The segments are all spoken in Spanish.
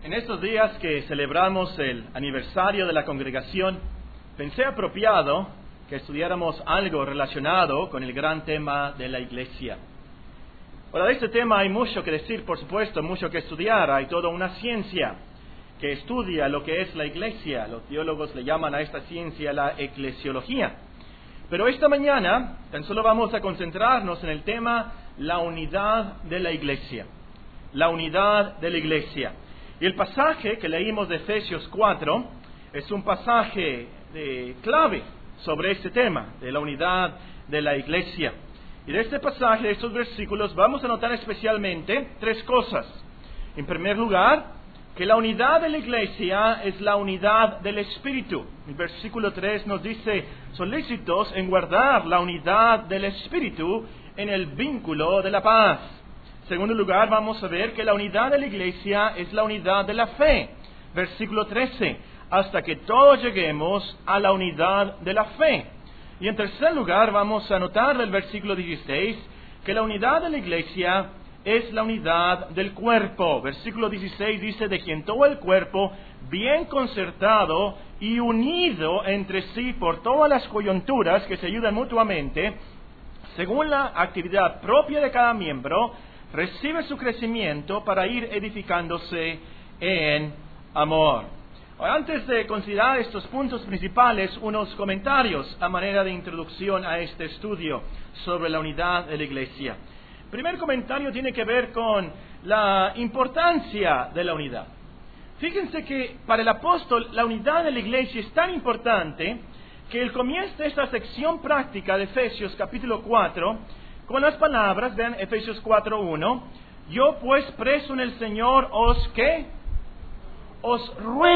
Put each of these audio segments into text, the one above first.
En estos días que celebramos el aniversario de la congregación, pensé apropiado que estudiáramos algo relacionado con el gran tema de la iglesia. Ahora, de este tema hay mucho que decir, por supuesto, mucho que estudiar. Hay toda una ciencia que estudia lo que es la iglesia. Los teólogos le llaman a esta ciencia la eclesiología. Pero esta mañana tan solo vamos a concentrarnos en el tema la unidad de la iglesia. La unidad de la iglesia. Y el pasaje que leímos de Efesios 4 es un pasaje clave sobre este tema, de la unidad de la iglesia. Y de este pasaje, de estos versículos, vamos a notar especialmente tres cosas. En primer lugar, que la unidad de la iglesia es la unidad del Espíritu. El versículo 3 nos dice, solícitos en guardar la unidad del Espíritu en el vínculo de la paz. En segundo lugar, vamos a ver que la unidad de la iglesia es la unidad de la fe. Versículo 13, hasta que todos lleguemos a la unidad de la fe. Y en tercer lugar, vamos a notar del versículo 16 que la unidad de la iglesia es la unidad del cuerpo. Versículo 16 dice, de quien todo el cuerpo, bien concertado y unido entre sí por todas las coyunturas que se ayudan mutuamente, según la actividad propia de cada miembro, recibe su crecimiento para ir edificándose en amor. Ahora, antes de considerar estos puntos principales, unos comentarios a manera de introducción a este estudio sobre la unidad de la iglesia. El primer comentario tiene que ver con la importancia de la unidad. Fíjense que para el apóstol la unidad de la iglesia es tan importante que él comienza esta sección práctica de Efesios capítulo 4 con las palabras, vean Efesios 4:1, yo pues preso en el Señor os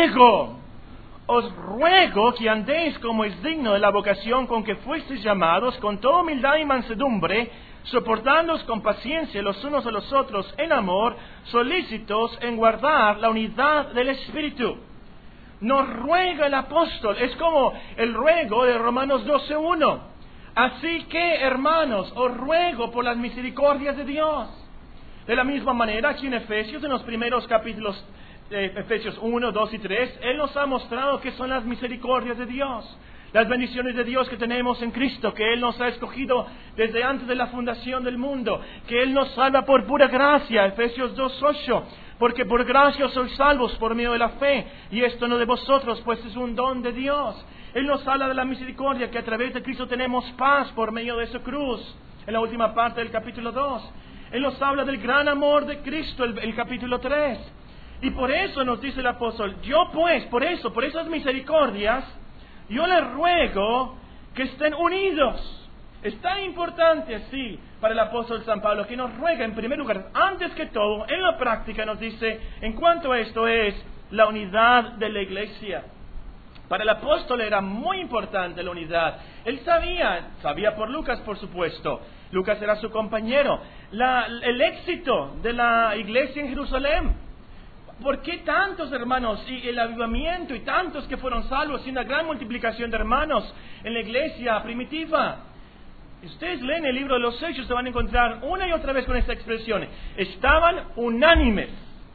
ruego que andéis como es digno de la vocación con que fuisteis llamados, con toda humildad y mansedumbre, soportándoos con paciencia los unos a los otros en amor, solícitos en guardar la unidad del Espíritu. Nos ruega el apóstol, es como el ruego de Romanos 12:1. Así que, hermanos, os ruego por las misericordias de Dios. De la misma manera, aquí en Efesios, en los primeros capítulos de Efesios 1, 2 y 3, Él nos ha mostrado qué son las misericordias de Dios. Las bendiciones de Dios que tenemos en Cristo, que Él nos ha escogido desde antes de la fundación del mundo, que Él nos salva por pura gracia, Efesios 2:8, porque por gracia sois salvos por medio de la fe, y esto no de vosotros, pues es un don de Dios. Él nos habla de la misericordia, que a través de Cristo tenemos paz por medio de su cruz, en la última parte del capítulo 2. Él nos habla del gran amor de Cristo, el capítulo 3. Y por eso nos dice el apóstol, yo pues, por esas misericordias, yo les ruego que estén unidos. Es tan importante así para el apóstol San Pablo que nos ruega en primer lugar, antes que todo, en la práctica nos dice, en cuanto a esto es la unidad de la iglesia. Para el apóstol era muy importante la unidad. Él sabía por Lucas, por supuesto. Lucas era su compañero. El éxito de la iglesia en Jerusalén. ¿Por qué tantos hermanos y el avivamiento y tantos que fueron salvos y una gran multiplicación de hermanos en la iglesia primitiva? Si ustedes leen el libro de los Hechos, se van a encontrar una y otra vez con esta expresión. Estaban unánimes.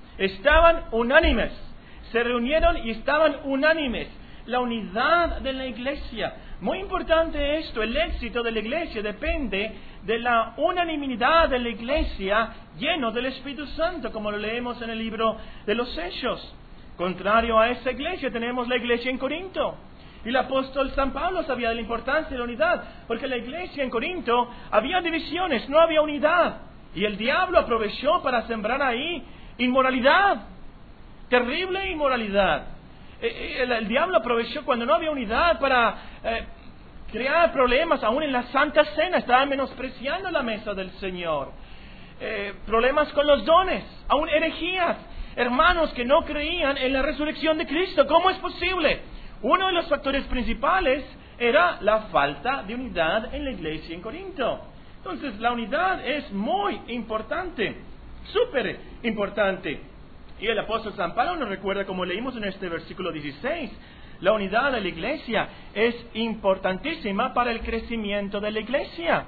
Se reunieron y estaban unánimes. La unidad de la iglesia. Muy importante esto, el éxito de la iglesia depende de la unanimidad de la iglesia lleno del Espíritu Santo, como lo leemos en el libro de los Hechos. Contrario a esa iglesia tenemos la iglesia en Corinto. Y el apóstol San Pablo sabía de la importancia de la unidad, porque en la iglesia en Corinto había divisiones, no había unidad. Y el diablo aprovechó para sembrar ahí inmoralidad, terrible inmoralidad. El diablo aprovechó cuando no había unidad para crear problemas, aún en la Santa Cena, estaban menospreciando la mesa del Señor. Problemas con los dones, aún herejías, hermanos que no creían en la resurrección de Cristo. ¿Cómo es posible? Uno de los factores principales era la falta de unidad en la iglesia en Corinto. Entonces, la unidad es muy importante, súper importante. Y el apóstol San Pablo nos recuerda, como leímos en este versículo 16, la unidad de la iglesia es importantísima para el crecimiento de la iglesia.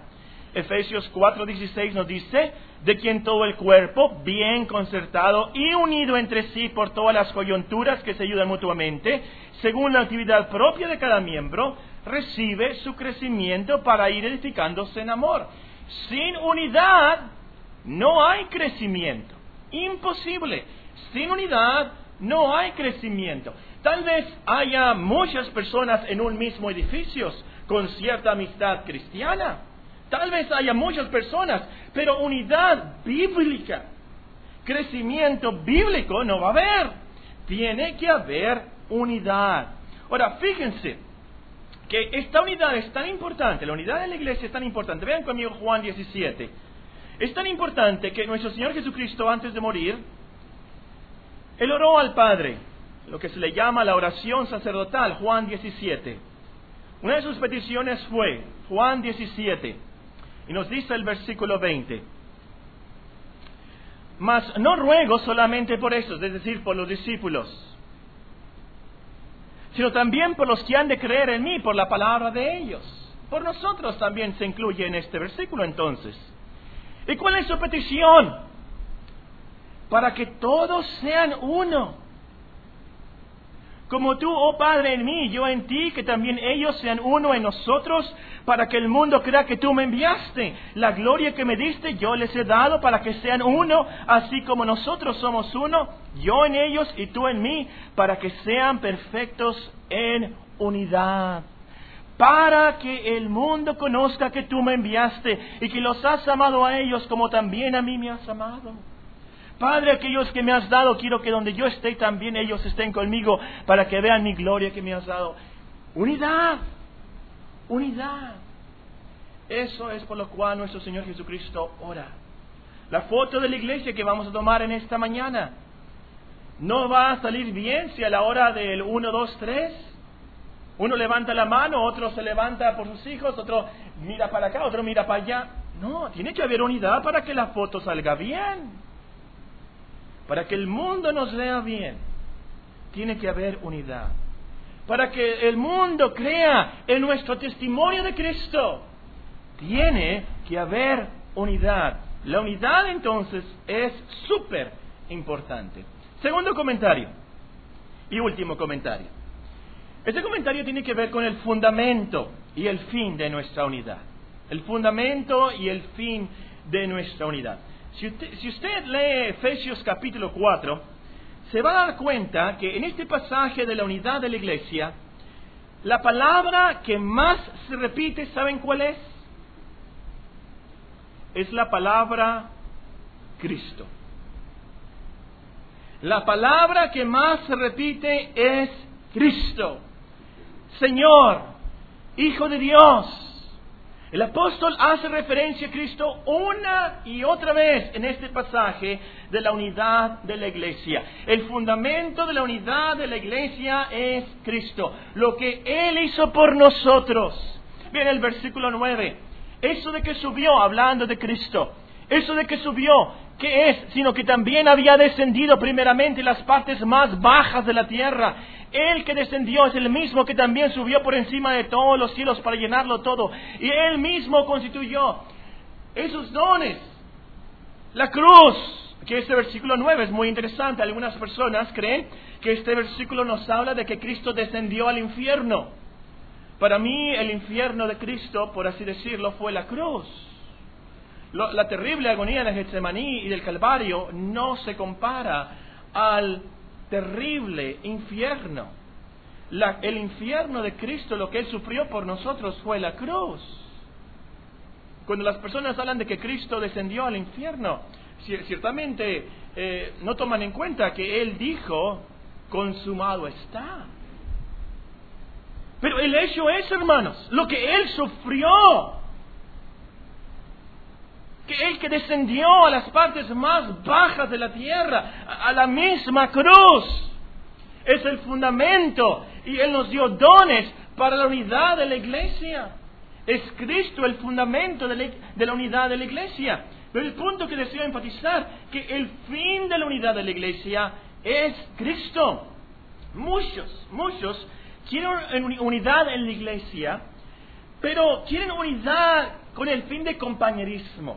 Efesios 4:16 nos dice, de quien todo el cuerpo, bien concertado y unido entre sí por todas las coyunturas que se ayudan mutuamente, según la actividad propia de cada miembro, recibe su crecimiento para ir edificándose en amor. Sin unidad no hay crecimiento. Imposible. Sin unidad no hay crecimiento. Tal vez haya muchas personas en un mismo edificio con cierta amistad cristiana. Tal vez haya muchas personas, pero unidad bíblica, crecimiento bíblico no va a haber. Tiene que haber unidad. Ahora, fíjense que esta unidad es tan importante, la unidad de la iglesia es tan importante. Vean conmigo Juan 17. Es tan importante que nuestro Señor Jesucristo, antes de morir, Él oró al Padre, lo que se le llama la oración sacerdotal, Juan 17. Una de sus peticiones fue, Juan 17, y nos dice el versículo 20, mas no ruego solamente por esos, es decir, por los discípulos, sino también por los que han de creer en mí, por la palabra de ellos. Por nosotros también se incluye en este versículo entonces. ¿Y cuál es su petición? Para que todos sean uno. Como tú, oh Padre, en mí, yo en ti, que también ellos sean uno en nosotros, para que el mundo crea que tú me enviaste. La gloria que me diste yo les he dado para que sean uno, así como nosotros somos uno, yo en ellos y tú en mí, para que sean perfectos en unidad. Para que el mundo conozca que tú me enviaste y que los has amado a ellos como también a mí me has amado. Padre, aquellos que me has dado, quiero que donde yo esté también ellos estén conmigo para que vean mi gloria que me has dado. Unidad, unidad. Eso es por lo cual nuestro Señor Jesucristo ora. La foto de la iglesia que vamos a tomar en esta mañana no va a salir bien si a la hora del 1, 2, 3... uno levanta la mano, otro se levanta por sus hijos, otro mira para acá, otro mira para allá. No, tiene que haber unidad para que la foto salga bien. Para que el mundo nos vea bien, tiene que haber unidad. Para que el mundo crea en nuestro testimonio de Cristo, tiene que haber unidad. La unidad entonces es súper importante. Segundo comentario y último comentario. Este comentario tiene que ver con el fundamento y el fin de nuestra unidad. El fundamento y el fin de nuestra unidad. Si usted lee Efesios capítulo 4, se va a dar cuenta que en este pasaje de la unidad de la iglesia, la palabra que más se repite, ¿saben cuál es? Es la palabra Cristo. La palabra que más se repite es Cristo. Señor, Hijo de Dios. El apóstol hace referencia a Cristo una y otra vez en este pasaje de la unidad de la iglesia. El fundamento de la unidad de la iglesia es Cristo, lo que Él hizo por nosotros. Bien, el versículo 9, eso de que subió, hablando de Cristo, eso de que subió, ¿qué es? Sino que también había descendido primeramente las partes más bajas de la tierra. Él que descendió es el mismo que también subió por encima de todos los cielos para llenarlo todo. Y Él mismo constituyó esos dones. La cruz, que este versículo 9 es muy interesante. Algunas personas creen que este versículo nos habla de que Cristo descendió al infierno. Para mí el infierno de Cristo, por así decirlo, fue la cruz. La terrible agonía de Getsemaní y del Calvario no se compara al terrible infierno. El infierno de Cristo, lo que Él sufrió por nosotros fue la cruz. Cuando las personas hablan de que Cristo descendió al infierno, ciertamente no toman en cuenta que Él dijo, consumado está. Pero el hecho es, hermanos, lo que Él sufrió, que Él que descendió a las partes más bajas de la tierra, a la misma cruz, es el fundamento, y Él nos dio dones para la unidad de la iglesia. Es Cristo el fundamento de la unidad de la iglesia. Pero el punto que deseo enfatizar, que el fin de la unidad de la iglesia es Cristo. Muchos quieren unidad en la iglesia, pero quieren unidad con el fin de compañerismo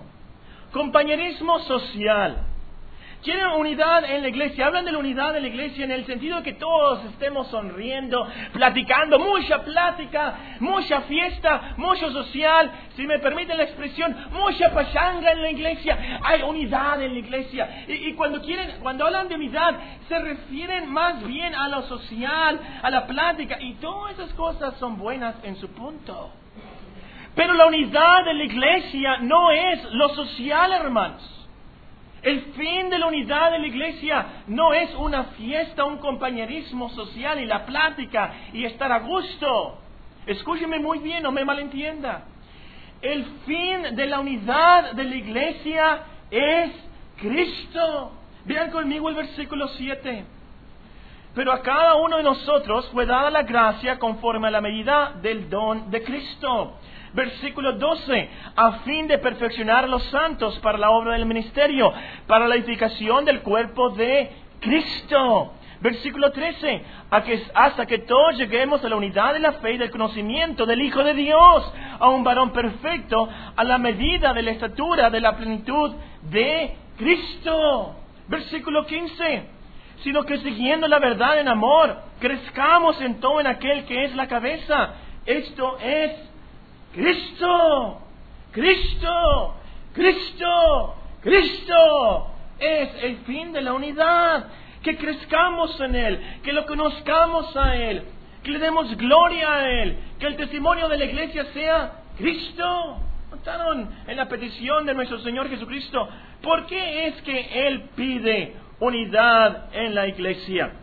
social. Quieren unidad en la iglesia. Hablan de la unidad de la iglesia en el sentido de que todos estemos sonriendo, platicando, mucha plática, mucha fiesta, mucho social, si me permiten la expresión, mucha pachanga en la iglesia. Hay unidad en la iglesia. Y cuando hablan de unidad, se refieren más bien a lo social, a la plática, y todas esas cosas son buenas en su punto. Pero la unidad de la iglesia no es lo social, hermanos. El fin de la unidad de la iglesia no es una fiesta, un compañerismo social y la plática y estar a gusto. Escúcheme muy bien, no me malentienda. El fin de la unidad de la iglesia es Cristo. Vean conmigo el versículo 7. Pero a cada uno de nosotros fue dada la gracia conforme a la medida del don de Cristo. Versículo 12, a fin de perfeccionar a los santos para la obra del ministerio, para la edificación del cuerpo de Cristo. Versículo 13, hasta que todos lleguemos a la unidad de la fe y del conocimiento del Hijo de Dios, a un varón perfecto, a la medida de la estatura de la plenitud de Cristo. Versículo 15, sino que siguiendo la verdad en amor, crezcamos en todo en aquel que es la cabeza. Esto es Cristo, Cristo, Cristo, Cristo. Es el fin de la unidad. Que crezcamos en Él, que lo conozcamos a Él, que le demos gloria a Él, que el testimonio de la iglesia sea Cristo. ¿Notaron en la petición de nuestro Señor Jesucristo? ¿Por qué es que Él pide unidad en la iglesia?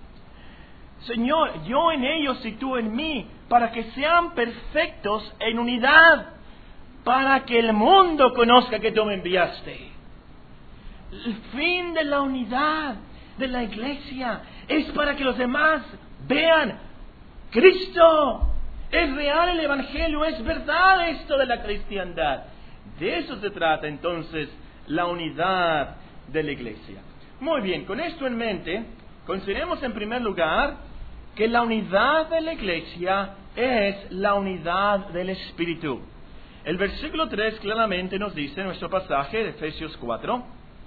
Señor, yo en ellos y tú en mí, para que sean perfectos en unidad, para que el mundo conozca que tú me enviaste. El fin de la unidad de la iglesia es para que los demás vean Cristo. Es real el Evangelio, es verdad esto de la cristiandad. De eso se trata entonces la unidad de la iglesia. Muy bien, con esto en mente, consideremos en primer lugar que la unidad de la iglesia es la unidad del Espíritu. El versículo 3 claramente nos dice en nuestro pasaje de Efesios 4,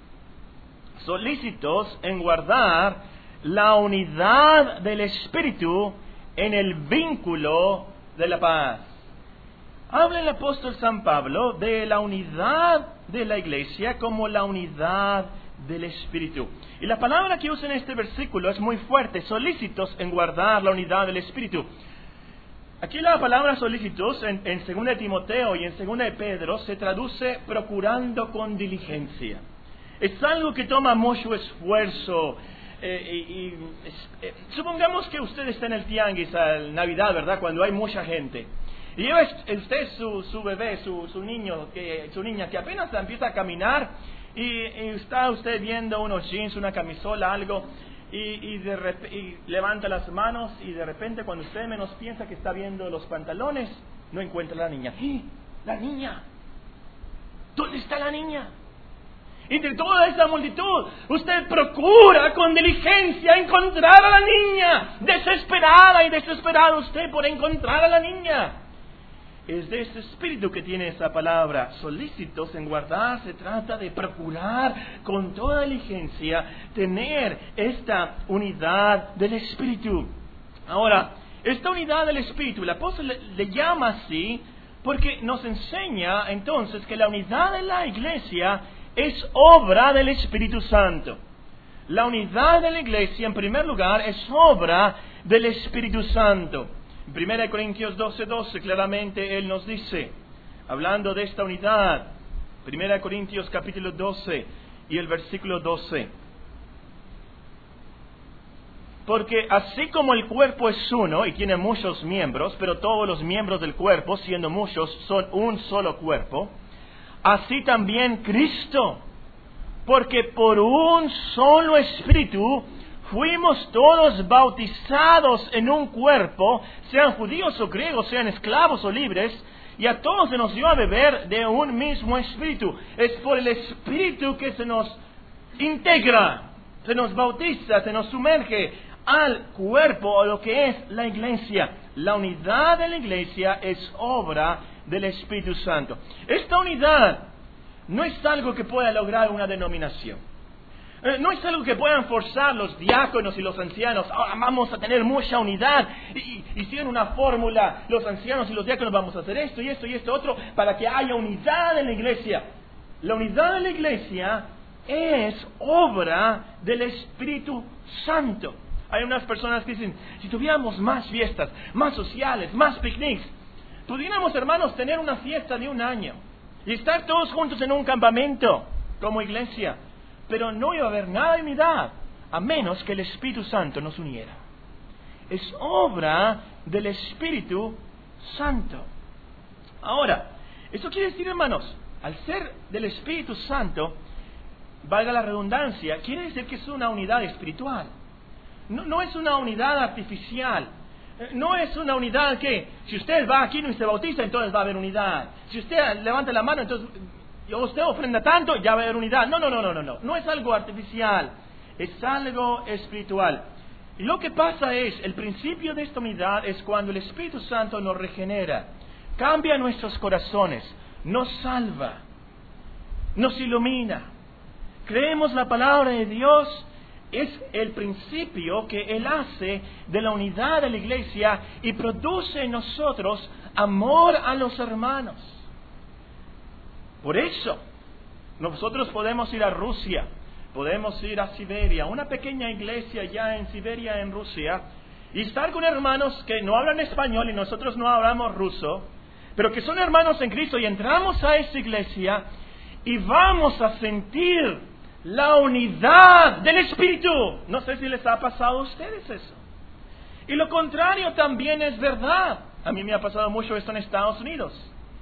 solícitos en guardar la unidad del Espíritu en el vínculo de la paz. Habla el apóstol San Pablo de la unidad de la iglesia como la unidad del Espíritu. Y la palabra que usa en este versículo es muy fuerte, solícitos en guardar la unidad del Espíritu. Aquí la palabra solícitos en 2 de Timoteo y en 2 de Pedro se traduce procurando con diligencia. Es algo que toma mucho esfuerzo. Supongamos que usted está en el tianguis a Navidad, ¿verdad? Cuando hay mucha gente. Y lleva usted su bebé, su niña que apenas empieza a caminar y está usted viendo unos jeans, una camisola, algo, y levanta las manos y de repente cuando usted menos piensa que está viendo los pantalones, no encuentra a la niña. ¡Sí! ¡La niña! ¿Dónde está la niña? Entre toda esa multitud, usted procura con diligencia encontrar a la niña. Desesperada y desesperado usted por encontrar a la niña. Es de ese espíritu que tiene esa palabra. Solícitos en guardar, se trata de procurar con toda diligencia tener esta unidad del Espíritu. Ahora, esta unidad del Espíritu, el apóstol le llama así porque nos enseña entonces que la unidad de la iglesia es obra del Espíritu Santo. La unidad de la iglesia, en primer lugar, es obra del Espíritu Santo. En 1 Corintios 12:12, claramente Él nos dice, hablando de esta unidad, 1 Corintios capítulo 12 y el versículo 12. Porque así como el cuerpo es uno y tiene muchos miembros, pero todos los miembros del cuerpo, siendo muchos, son un solo cuerpo, así también Cristo, porque por un solo Espíritu fuimos todos bautizados en un cuerpo, sean judíos o griegos, sean esclavos o libres, y a todos se nos dio a beber de un mismo Espíritu. Es por el Espíritu que se nos integra, se nos bautiza, se nos sumerge al cuerpo o lo que es la iglesia. La unidad de la iglesia es obra del Espíritu Santo. Esta unidad no es algo que pueda lograr una denominación. No es algo que puedan forzar los diáconos y los ancianos. Vamos a tener mucha unidad. Y siguen una fórmula. Los ancianos y los diáconos vamos a hacer esto y esto y esto otro para que haya unidad en la iglesia. La unidad en la iglesia es obra del Espíritu Santo. Hay unas personas que dicen, si tuviéramos más fiestas, más sociales, más picnics, pudiéramos, hermanos, tener una fiesta de un año y estar todos juntos en un campamento como iglesia. Pero no iba a haber nada de unidad a menos que el Espíritu Santo nos uniera. Es obra del Espíritu Santo. Ahora, eso quiere decir, hermanos, al ser del Espíritu Santo, valga la redundancia, quiere decir que es una unidad espiritual. No es una unidad artificial. No es una unidad que, si usted va aquí y se bautiza, entonces va a haber unidad. Si usted levanta la mano, entonces usted ofrenda tanto, ya va a haber unidad. No. No es algo artificial. Es algo espiritual. Y lo que pasa es, el principio de esta unidad es cuando el Espíritu Santo nos regenera, cambia nuestros corazones, nos salva, nos ilumina. Creemos la palabra de Dios. Es el principio que Él hace de la unidad de la iglesia y produce en nosotros amor a los hermanos. Por eso, nosotros podemos ir a Rusia, podemos ir a Siberia, una pequeña iglesia ya en Siberia, en Rusia, y estar con hermanos que no hablan español y nosotros no hablamos ruso, pero que son hermanos en Cristo, y entramos a esa iglesia y vamos a sentir la unidad del Espíritu. No sé si les ha pasado a ustedes eso. Y lo contrario también es verdad. A mí me ha pasado mucho esto en Estados Unidos.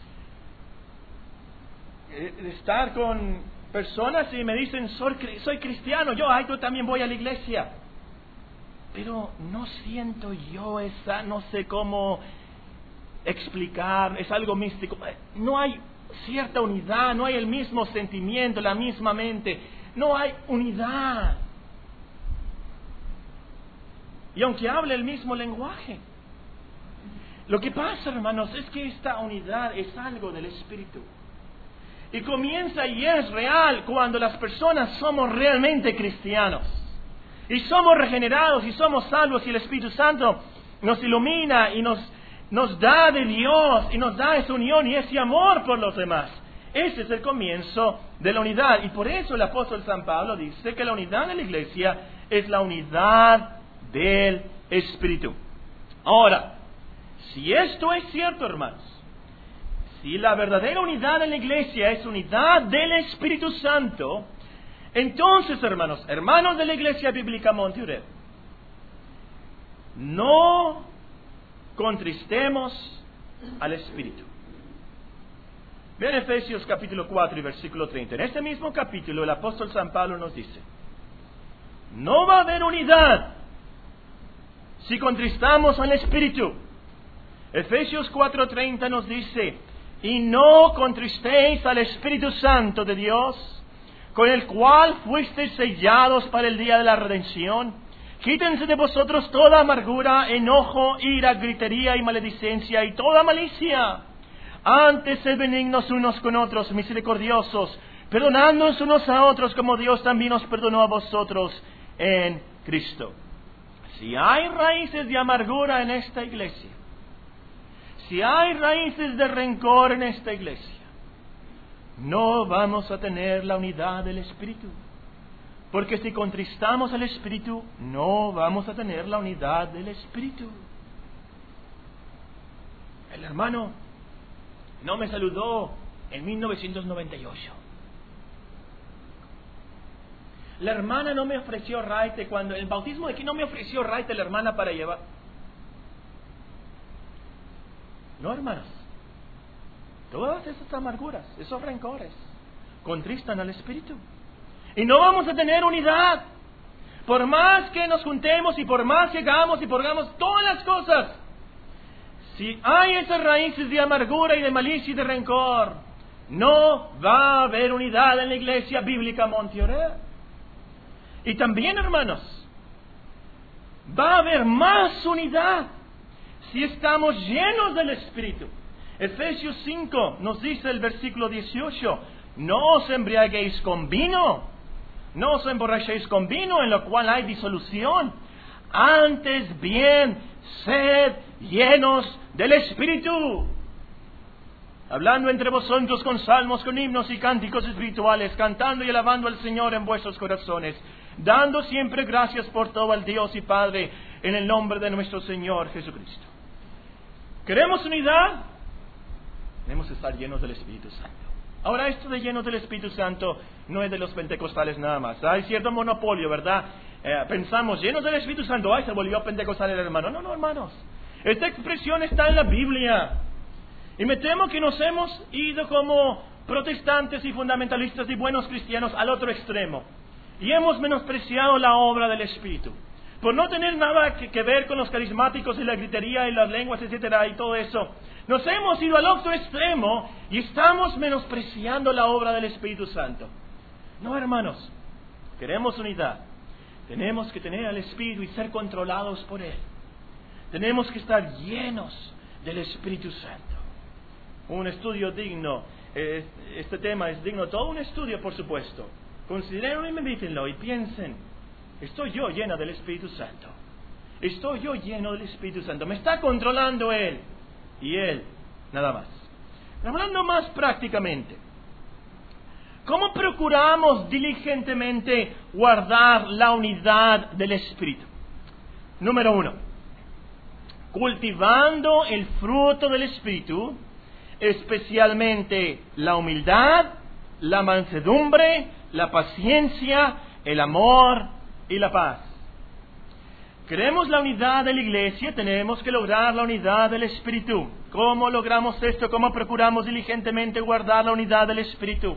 Estar con personas y me dicen, soy cristiano, yo también voy a la iglesia. Pero no siento yo esa, no sé cómo explicar, es algo místico. No hay cierta unidad, no hay el mismo sentimiento, la misma mente. No hay unidad. Y aunque hable el mismo lenguaje. Lo que pasa, hermanos, es que esta unidad es algo del Espíritu. Y comienza y es real cuando las personas somos realmente cristianos. Y somos regenerados y somos salvos y el Espíritu Santo nos ilumina y nos da de Dios y nos da esa unión y ese amor por los demás. Ese es el comienzo de la unidad. Y por eso el apóstol San Pablo dice que la unidad de la iglesia es la unidad del Espíritu. Ahora, si esto es cierto, hermanos, si la verdadera unidad de la iglesia es unidad del Espíritu Santo, entonces, hermanos de la Iglesia Bíblica Monte Ureb, no contristemos al Espíritu. Vean Efesios capítulo 4 y versículo 30. En este mismo capítulo el apóstol San Pablo nos dice, no va a haber unidad si contristamos al Espíritu. Efesios 4:30 nos dice, y no contristéis al Espíritu Santo de Dios, con el cual fuisteis sellados para el día de la redención. Quítense de vosotros toda amargura, enojo, ira, gritería y maledicencia y toda malicia. Antes sed benignos unos con otros, misericordiosos, perdonándonos unos a otros como Dios también os perdonó a vosotros en Cristo. Si hay raíces de amargura en esta iglesia, si hay raíces de rencor en esta iglesia, no vamos a tener la unidad del Espíritu. Porque si contristamos al Espíritu, no vamos a tener la unidad del Espíritu. El hermano no me saludó en 1998. La hermana no me ofreció raite cuando el bautismo de aquí no me ofreció raite la hermana para llevar. No, hermanos. Todas esas amarguras, esos rencores, contristan al Espíritu. Y no vamos a tener unidad. Por más que nos juntemos y por más que hagamos y por hagamos todas las cosas, si hay esas raíces de amargura y de malicia y de rencor, no va a haber unidad en la Iglesia Bíblica Monte Ureb. Y también, hermanos, va a haber más unidad si estamos llenos del Espíritu. Efesios 5 nos dice el versículo 18, no os embriaguéis con vino, no os emborrachéis con vino en lo cual hay disolución, antes bien sed llenos del Espíritu, hablando entre vosotros con salmos, con himnos y cánticos espirituales, cantando y alabando al Señor en vuestros corazones, dando siempre gracias por todo al Dios y Padre en el nombre de nuestro Señor Jesucristo. ¿Queremos unidad? Tenemos que estar llenos del Espíritu Santo. Ahora, esto de llenos del Espíritu Santo no es de los pentecostales nada más. Hay cierto monopolio, ¿verdad? Pensamos, llenos del Espíritu Santo, ¡ay, se volvió pentecostal el hermano! No, hermanos. Esta expresión está en la Biblia. Y me temo que nos hemos ido como protestantes y fundamentalistas y buenos cristianos al otro extremo. Y hemos menospreciado la obra del Espíritu. Por no tener nada que ver con los carismáticos y la gritería y las lenguas, etcétera, y todo eso. Nos hemos ido al otro extremo y estamos menospreciando la obra del Espíritu Santo. No, hermanos. Queremos unidad. Tenemos que tener al Espíritu y ser controlados por Él. Tenemos que estar llenos del Espíritu Santo. Un estudio digno, este tema es digno, todo un estudio, por supuesto. Considérenlo y medítenlo y piensen, ¿estoy yo lleno del Espíritu Santo? ¿Estoy yo lleno del Espíritu Santo? ¿Me está controlando Él? Y Él, nada más. Hablando más prácticamente, ¿cómo procuramos diligentemente guardar la unidad del Espíritu? Número 1, cultivando el fruto del Espíritu, especialmente la humildad, la mansedumbre, la paciencia, el amor y la paz. Queremos la unidad de la iglesia, tenemos que lograr la unidad del Espíritu. ¿Cómo logramos esto? ¿Cómo procuramos diligentemente guardar la unidad del Espíritu?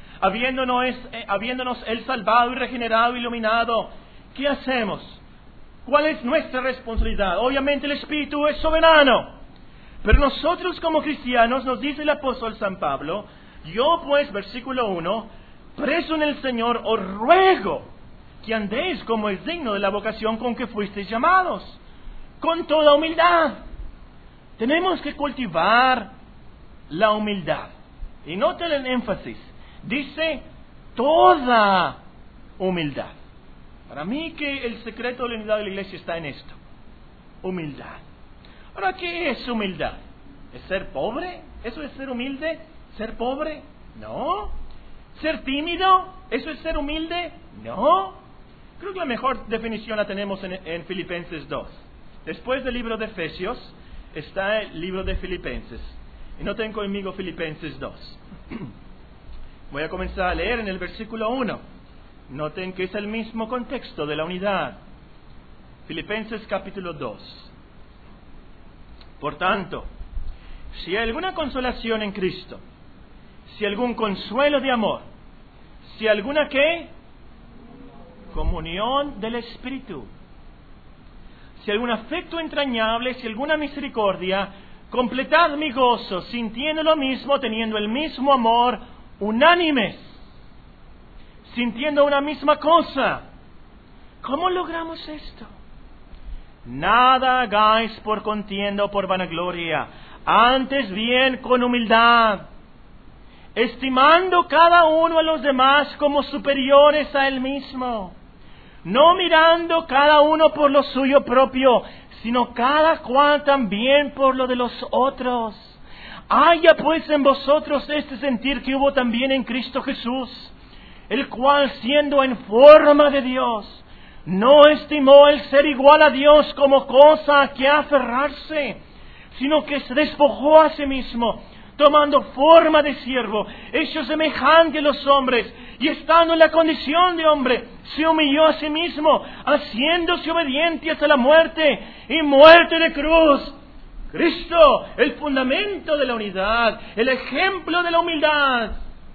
Habiéndonos Él salvado y regenerado, iluminado, ¿qué hacemos? ¿Cuál es nuestra responsabilidad? Obviamente el Espíritu es soberano. Pero nosotros como cristianos, nos dice el apóstol San Pablo, yo pues, versículo 1, preso en el Señor, os ruego que andéis como es digno de la vocación con que fuisteis llamados, con toda humildad. Tenemos que cultivar la humildad. Y noten el énfasis, dice toda humildad. Para mí que el secreto de la unidad de la iglesia está en esto, humildad. Ahora, ¿qué es humildad? ¿Es ser pobre? ¿Eso es ser humilde? ¿Ser pobre? No. ¿Ser tímido? ¿Eso es ser humilde? No. Creo que la mejor definición la tenemos en Filipenses 2. Después del libro de Efesios está el libro de Filipenses. Y noten conmigo Filipenses 2. Voy a comenzar a leer en el versículo 1. Noten que es el mismo contexto de la unidad. Filipenses capítulo 2. Por tanto, si hay alguna consolación en Cristo, si algún consuelo de amor, si alguna ¿qué? Comunión del Espíritu, si algún afecto entrañable, si alguna misericordia, completad mi gozo, sintiendo lo mismo, teniendo el mismo amor, unánimes, sintiendo una misma cosa. ¿Cómo logramos esto? Nada hagáis por contienda o por vanagloria, antes bien con humildad, estimando cada uno a los demás como superiores a él mismo, no mirando cada uno por lo suyo propio, sino cada cual también por lo de los otros. Haya pues en vosotros este sentir que hubo también en Cristo Jesús, el cual siendo en forma de Dios, no estimó el ser igual a Dios como cosa a que aferrarse, sino que se despojó a sí mismo, tomando forma de siervo, hecho semejante a los hombres, y estando en la condición de hombre, se humilló a sí mismo, haciéndose obediente hasta la muerte, y muerte de cruz. Cristo, el fundamento de la unidad, el ejemplo de la humildad.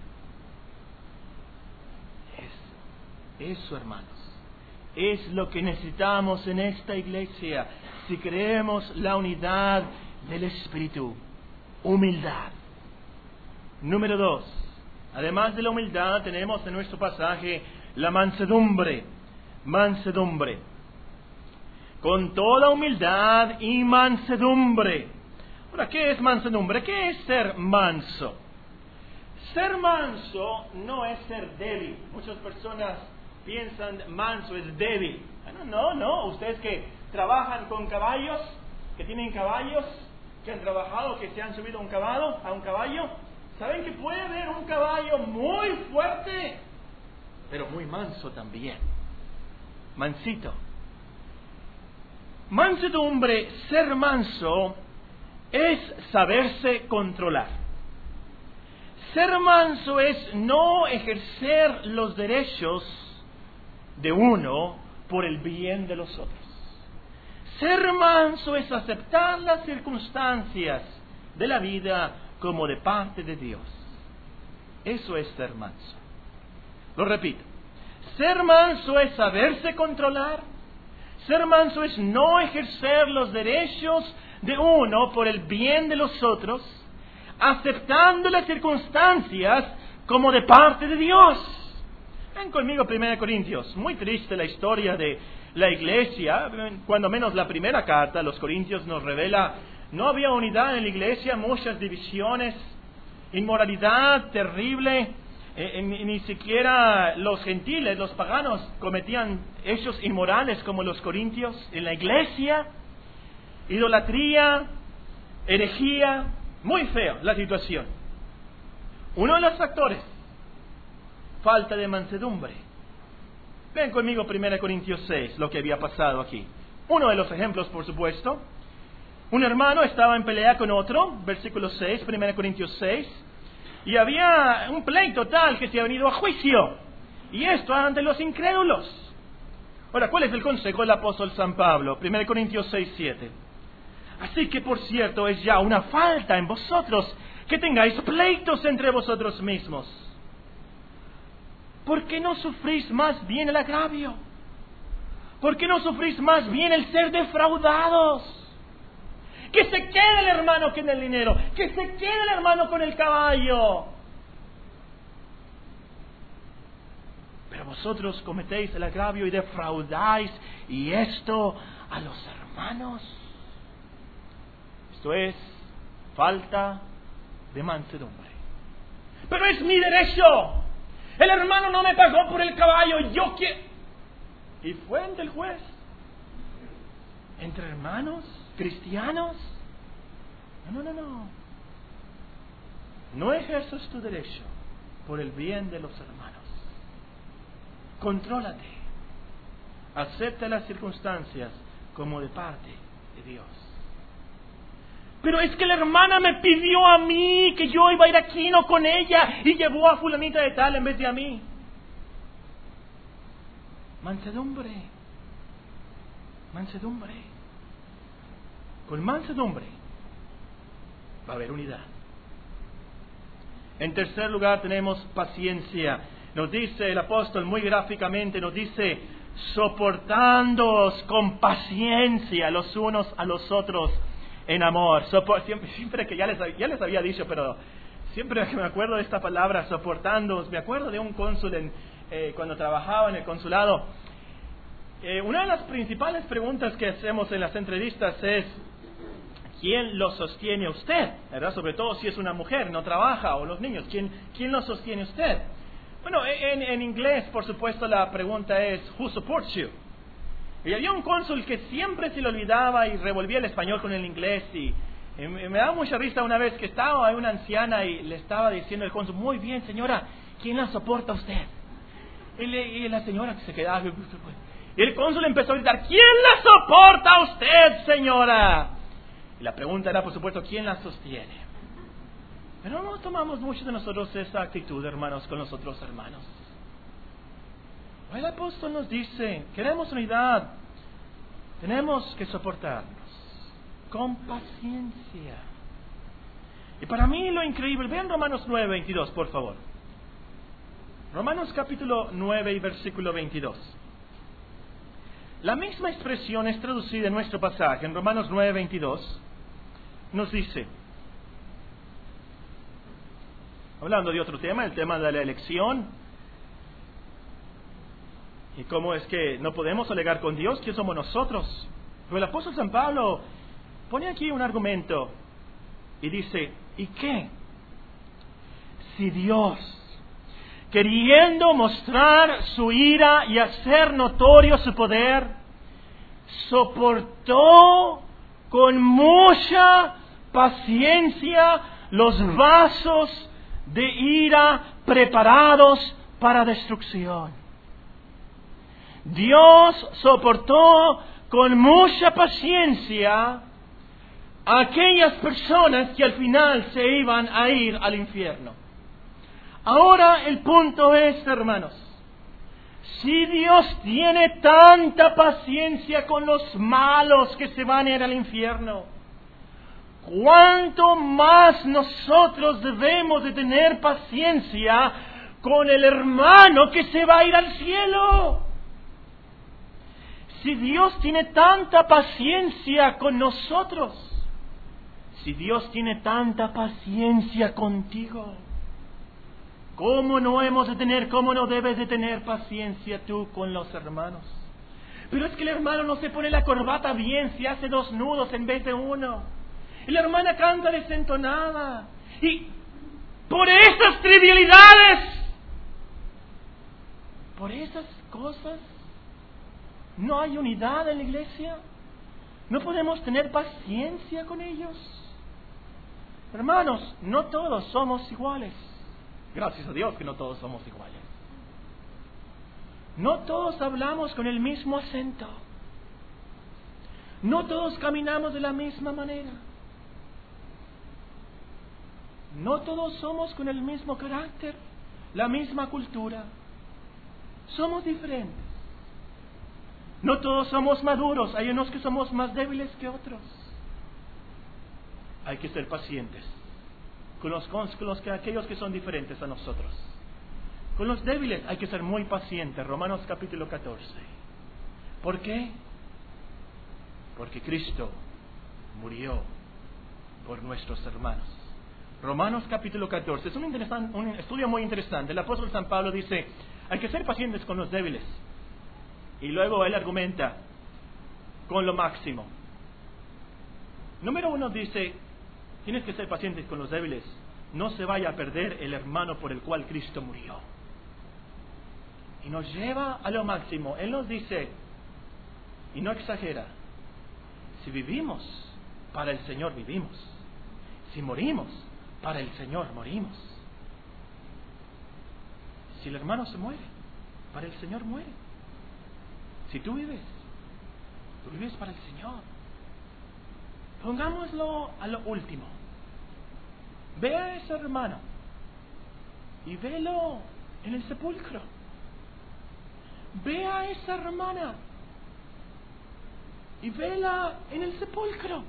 Eso, hermanos, es lo que necesitamos en esta iglesia si queremos la unidad del Espíritu. Humildad. Número 2. Además de la humildad, tenemos en nuestro pasaje la mansedumbre. Mansedumbre. Con toda humildad y mansedumbre, Ahora, ¿qué es mansedumbre? ¿Qué es ser manso? Ser manso no es ser débil. Muchas personas piensan manso es débil. No. Ustedes que trabajan con caballos, que tienen caballos, que han trabajado, que se han subido a un caballo, saben que puede haber un caballo muy fuerte, pero muy manso también. Mansito. Mansedumbre, ser manso, es saberse controlar. Ser manso es no ejercer los derechos de uno por el bien de los otros. Ser manso es aceptar las circunstancias de la vida como de parte de Dios. Eso es ser manso. Lo repito. Ser manso es saberse controlar. Ser manso es no ejercer los derechos de uno por el bien de los otros, aceptando las circunstancias como de parte de Dios. Ven conmigo 1 Corintios. Muy triste la historia de la iglesia. Cuando menos la primera carta a los Corintios nos revela, no había unidad en la iglesia, muchas divisiones, inmoralidad terrible. Ni siquiera los gentiles, los paganos, cometían hechos inmorales como los corintios. En la iglesia, idolatría, herejía, muy feo la situación. Uno de los factores, falta de mansedumbre. Ven conmigo 1 Corintios 6, lo que había pasado aquí. Uno de los ejemplos, por supuesto. Un hermano estaba en pelea con otro, versículo 6, 1 Corintios 6. Y había un pleito tal que se ha venido a juicio. Y esto ante los incrédulos. Ahora, ¿cuál es el consejo del apóstol San Pablo? 1 Corintios 6, 7. Así que, por cierto, es ya una falta en vosotros que tengáis pleitos entre vosotros mismos. ¿Por qué no sufrís más bien el agravio? ¿Por qué no sufrís más bien el ser defraudados? Que se quede el hermano con el dinero, que se quede el hermano con el caballo. Pero vosotros cometéis el agravio y defraudáis, y esto a los hermanos. Esto es falta de mansedumbre. Pero es mi derecho. El hermano no me pagó por el caballo, yo quiero. Y fue ante el juez. Entre hermanos cristianos. No. No ejerzas tu derecho por el bien de los hermanos. Contrólate. Acepta las circunstancias como de parte de Dios. Pero es que la hermana me pidió a mí que yo iba a ir a Quino con ella y llevó a fulanita de tal en vez de a mí. Mansedumbre. Con mansedumbre va a haber unidad. En tercer lugar tenemos paciencia. Nos dice el apóstol muy gráficamente, nos dice, soportándoos con paciencia los unos a los otros en amor. Siempre que ya les había dicho, pero siempre que me acuerdo de esta palabra, soportándoos, me acuerdo de un cónsul cuando trabajaba en el consulado. Una de las principales preguntas que hacemos en las entrevistas es, ¿quién lo sostiene a usted? ¿Verdad? Sobre todo si es una mujer, no trabaja, o los niños. ¿Quién lo sostiene a usted? Bueno, en inglés, por supuesto, la pregunta es, ¿who supports you? Y había un cónsul que siempre se le olvidaba y revolvía el español con el inglés. Y me daba mucha risa una vez que estaba ahí una anciana y le estaba diciendo al cónsul, muy bien, señora, ¿quién la soporta a usted? Y la señora que se quedaba... Y el cónsul empezó a gritar, ¿quién la soporta a usted, señora? Y la pregunta era, por supuesto, ¿quién la sostiene? Pero no tomamos mucho de nosotros esa actitud, hermanos, con los otros hermanos. El apóstol nos dice, queremos unidad, tenemos que soportarnos con paciencia. Y para mí lo increíble, vean Romanos 9, 22, por favor. Romanos capítulo 9 y versículo 22. La misma expresión es traducida en nuestro pasaje, en Romanos 9, 22. Nos dice, hablando de otro tema, el tema de la elección, y cómo es que no podemos alegar con Dios, ¿quién somos nosotros? Pero el apóstol San Pablo pone aquí un argumento Y dice, ¿y qué? Si Dios, queriendo mostrar su ira y hacer notorio su poder, soportó con mucha paciencia los vasos de ira preparados para destrucción. Dios soportó con mucha paciencia a aquellas personas que al final se iban a ir al infierno. Ahora el punto es, hermanos, si Dios tiene tanta paciencia con los malos que se van a ir al infierno, ¿cuánto más nosotros debemos de tener paciencia con el hermano que se va a ir al cielo? Si Dios tiene tanta paciencia con nosotros, si Dios tiene tanta paciencia contigo, ¿cómo no debes de tener paciencia tú con los hermanos? Pero es que el hermano no se pone la corbata bien, si hace 2 nudos en vez de 1. Y la hermana canta desentonada. Y por esas trivialidades, por esas cosas, no hay unidad en la iglesia. No podemos tener paciencia con ellos. Hermanos, no todos somos iguales. Gracias a Dios que no todos somos iguales. No todos hablamos con el mismo acento. No todos caminamos de la misma manera. No todos somos con el mismo carácter, la misma cultura. Somos diferentes. No todos somos maduros. Hay unos que somos más débiles que otros. Hay que ser pacientes con aquellos que son diferentes a nosotros. Con los débiles hay que ser muy pacientes. Romanos capítulo 14. ¿Por qué? Porque Cristo murió por nuestros hermanos. Romanos capítulo 14. Es un estudio muy interesante. El apóstol San Pablo dice, hay que ser pacientes con los débiles. Y luego él argumenta con lo máximo. Número 1 dice, tienes que ser pacientes con los débiles. No se vaya a perder el hermano por el cual Cristo murió. Y nos lleva a lo máximo. Él nos dice, y no exagera, si vivimos, para el Señor vivimos. Si morimos, para el Señor morimos. Si el hermano se muere, para el Señor muere. Si tú vives para el Señor. Pongámoslo a lo último. Ve a ese hermano y velo en el sepulcro. Ve a esa hermana y vela en el sepulcro.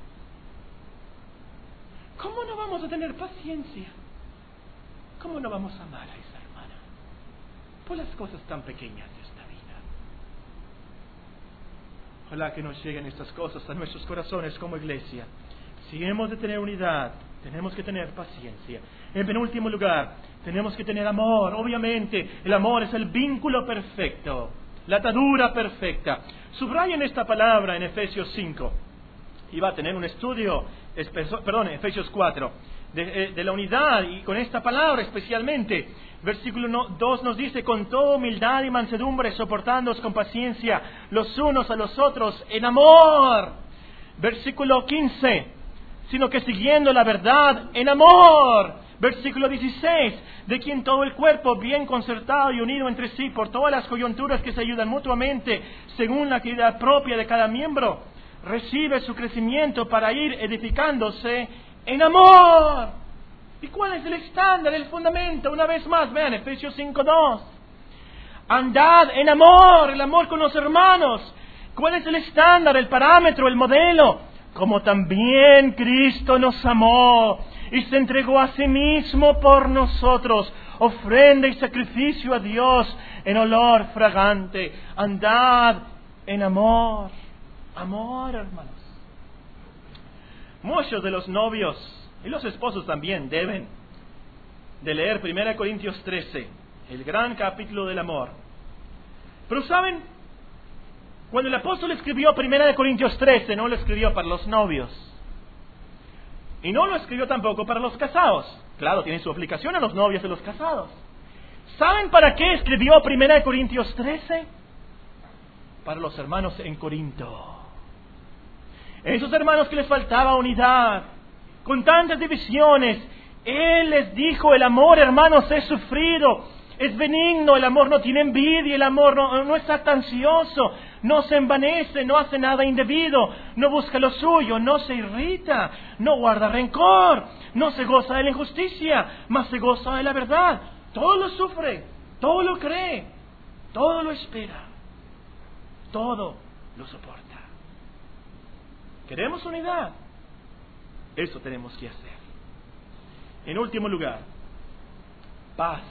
¿Cómo no vamos a tener paciencia? ¿Cómo no vamos a amar a esa hermana? Por las cosas tan pequeñas de esta vida. Ojalá que nos lleguen estas cosas a nuestros corazones como iglesia. Si hemos de tener unidad, tenemos que tener paciencia. En penúltimo lugar, tenemos que tener amor. Obviamente, el amor es el vínculo perfecto, la atadura perfecta. Subrayen esta palabra en Efesios 5. Y va a tener un estudio, Efesios 4, de la unidad, y con esta palabra especialmente. Versículo 2 nos dice, con toda humildad y mansedumbre, soportándoos con paciencia los unos a los otros en amor. Versículo 15, sino que siguiendo la verdad en amor. Versículo 16, de quien todo el cuerpo, bien concertado y unido entre sí por todas las coyunturas que se ayudan mutuamente, según la actividad propia de cada miembro, recibe su crecimiento para ir edificándose en amor. ¿Y cuál es el estándar, el fundamento? Una vez más, vean, Efesios 5:2. Andad en amor, el amor con los hermanos. ¿Cuál es el estándar, el parámetro, el modelo? Como también Cristo nos amó y se entregó a sí mismo por nosotros, ofrenda y sacrificio a Dios en olor fragante. Andad en amor. Amor, hermanos. Muchos de los novios y los esposos también deben de leer 1 Corintios 13, el gran capítulo del amor. Pero ¿saben? Cuando el apóstol escribió 1 Corintios 13, no lo escribió para los novios. Y no lo escribió tampoco para los casados. Claro, tiene su aplicación a los novios de los casados. ¿Saben para qué escribió 1 Corintios 13? Para los hermanos en Corinto. Esos hermanos que les faltaba unidad, con tantas divisiones, Él les dijo: el amor, hermanos, es sufrido, es benigno, el amor no tiene envidia, el amor no es jactancioso, no se envanece, no hace nada indebido, no busca lo suyo, no se irrita, no guarda rencor, no se goza de la injusticia, mas se goza de la verdad. Todo lo sufre, todo lo cree, todo lo espera, todo lo soporta. ¿Queremos unidad? Eso tenemos que hacer. En último lugar, paz.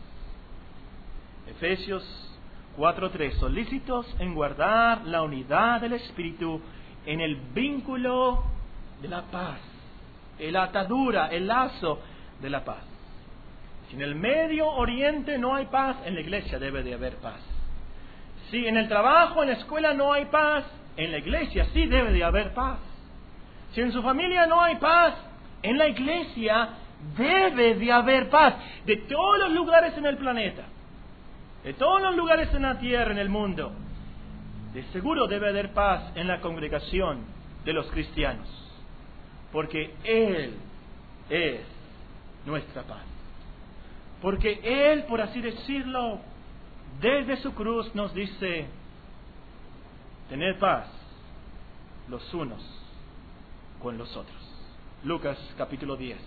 Efesios 4:3. Solícitos en guardar la unidad del Espíritu en el vínculo de la paz. La atadura, el lazo de la paz. Si en el Medio Oriente no hay paz, en la iglesia debe de haber paz. Si en el trabajo, en la escuela no hay paz, en la iglesia sí debe de haber paz. Si en su familia no hay paz, en la iglesia debe de haber paz. De todos los lugares en el planeta, de todos los lugares en la tierra, en el mundo, de seguro debe haber paz en la congregación de los cristianos. Porque Él es nuestra paz. Porque Él, por así decirlo, desde su cruz nos dice: tened paz los unos con los otros. Lucas capítulo 10.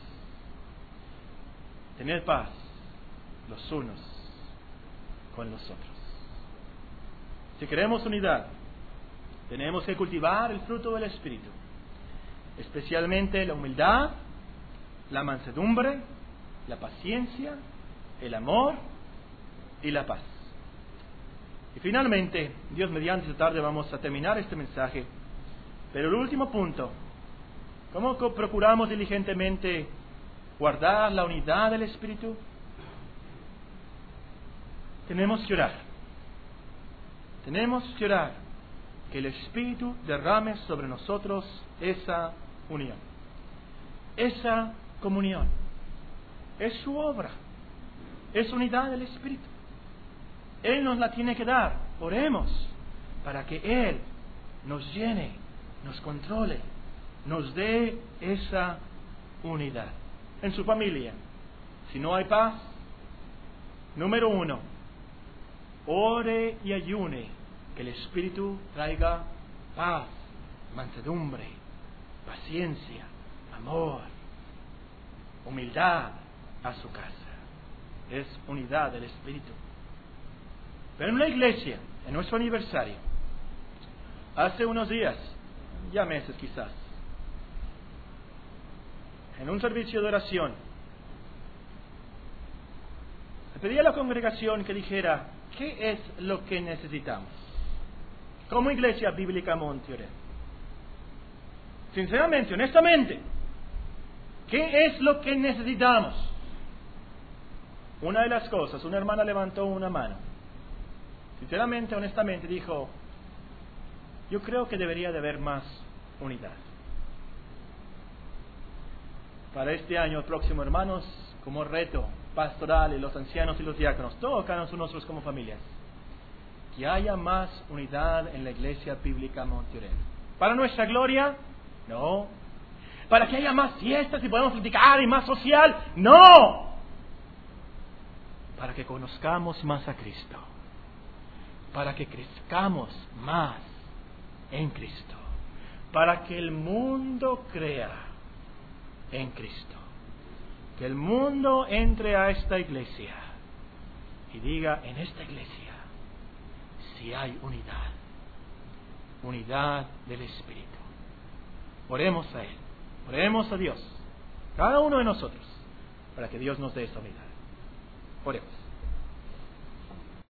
Tened paz los unos con los otros. Si queremos unidad, tenemos que cultivar el fruto del Espíritu, especialmente la humildad, la mansedumbre, la paciencia, el amor y la paz. Y finalmente, Dios mediante, esta tarde vamos a terminar este mensaje. Pero el último punto: ¿cómo procuramos diligentemente guardar la unidad del Espíritu? Tenemos que orar. Tenemos que orar que el Espíritu derrame sobre nosotros esa unión, esa comunión. Es su obra, es unidad del Espíritu. Él nos la tiene que dar. Oremos para que Él nos llene, nos controle, nos dé esa unidad. En su familia, si no hay paz, número 1, ore y ayune que el Espíritu traiga paz, mansedumbre, paciencia, amor, humildad a su casa. Es unidad del Espíritu. Pero en la iglesia, en nuestro aniversario, hace unos días, ya meses quizás, en un servicio de oración, le pedí a la congregación que dijera: ¿qué es lo que necesitamos como Iglesia Bíblica Monte Oreb? Sinceramente, honestamente, ¿qué es lo que necesitamos? Una de las cosas, una hermana levantó una mano. Sinceramente, honestamente, dijo: yo creo que debería de haber más unidad. Para este año próximo, hermanos, como reto pastoral, y los ancianos y los diáconos, todos cada uno nosotros como familias, que haya más unidad en la Iglesia Bíblica Monte Oreb. ¿Para nuestra gloria? No. ¿Para que haya más fiestas y podamos platicar y más social? No. Para que conozcamos más a Cristo, para que crezcamos más en Cristo, para que el mundo crea en Cristo, que el mundo entre a esta iglesia y diga: en esta iglesia sí hay unidad del Espíritu. Oremos a Él, oremos a Dios, cada uno de nosotros, para que Dios nos dé esa unidad. Oremos.